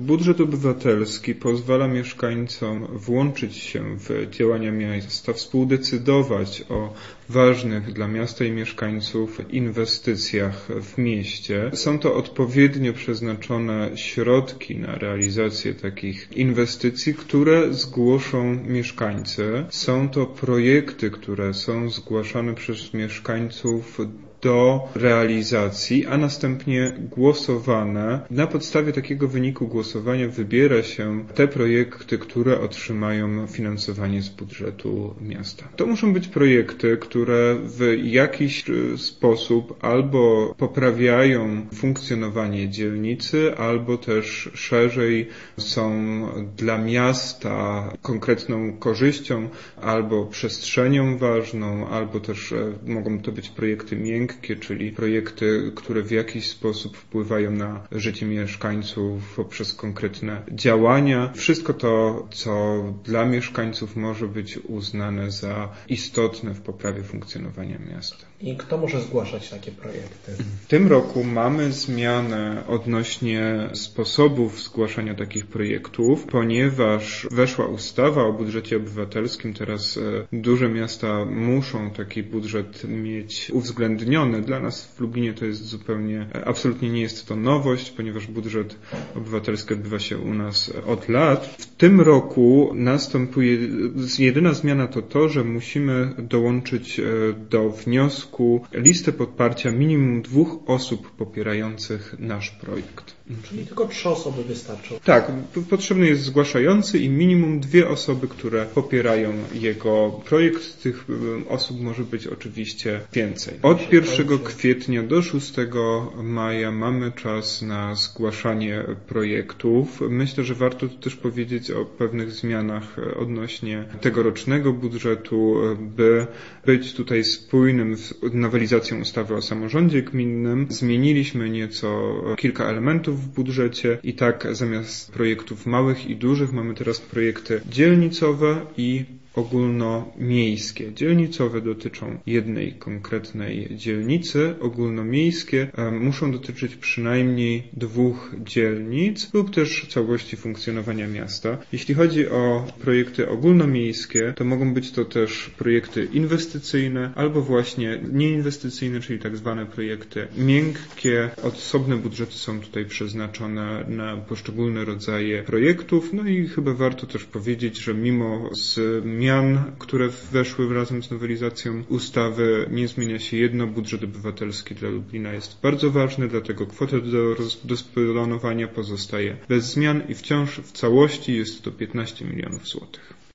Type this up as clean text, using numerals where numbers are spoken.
Budżet obywatelski pozwala mieszkańcom włączyć się w działania miasta, współdecydować o ważnych dla miasta i mieszkańców inwestycjach w mieście. Są to odpowiednio przeznaczone środki na realizację takich inwestycji, które zgłoszą mieszkańcy. Są to projekty, które są zgłaszane przez mieszkańców do realizacji, a następnie głosowane. Na podstawie takiego wyniku głosowania wybiera się te projekty, które otrzymają finansowanie z budżetu miasta. To muszą być projekty, które w jakiś sposób albo poprawiają funkcjonowanie dzielnicy, albo też szerzej są dla miasta konkretną korzyścią, albo przestrzenią ważną, albo też mogą to być projekty miękkie, czyli projekty, które w jakiś sposób wpływają na życie mieszkańców poprzez konkretne działania. Wszystko to, co dla mieszkańców może być uznane za istotne w poprawie funkcjonowania miasta. I kto może zgłaszać takie projekty? W tym roku mamy zmianę odnośnie sposobów zgłaszania takich projektów, ponieważ weszła ustawa o budżecie obywatelskim. Teraz duże miasta muszą taki budżet mieć uwzględniony. Dla nas w Lublinie to jest absolutnie nie jest to nowość, ponieważ budżet obywatelski odbywa się u nas od lat. W tym roku następuje jedyna zmiana to, że musimy dołączyć do wniosku listę poparcia minimum 2 osób popierających nasz projekt. Czyli tylko 3 osoby wystarczą. Tak, potrzebny jest zgłaszający i minimum 2 osoby, które popierają jego projekt. Tych osób może być oczywiście więcej. Od 1 kwietnia do 6 maja mamy czas na zgłaszanie projektów. Myślę, że warto tu też powiedzieć o pewnych zmianach odnośnie tegorocznego budżetu, by być tutaj spójnym z nowelizacją ustawy o samorządzie gminnym. Zmieniliśmy nieco kilka elementów w budżecie i tak zamiast projektów małych i dużych mamy teraz projekty dzielnicowe i ogólnomiejskie. Dzielnicowe dotyczą jednej konkretnej dzielnicy, ogólnomiejskie muszą dotyczyć przynajmniej 2 dzielnic lub też całości funkcjonowania miasta. Jeśli chodzi o projekty ogólnomiejskie, to mogą być to też projekty inwestycyjne albo właśnie nieinwestycyjne, czyli tak zwane projekty miękkie. Osobne budżety są tutaj przeznaczone na poszczególne rodzaje projektów. No i chyba warto też powiedzieć, że mimo zmian, które weszły razem z nowelizacją ustawy, nie zmienia się jedno. Budżet obywatelski dla Lublina jest bardzo ważny, dlatego kwota do rozdysponowania pozostaje bez zmian i wciąż w całości jest to 15 milionów złotych.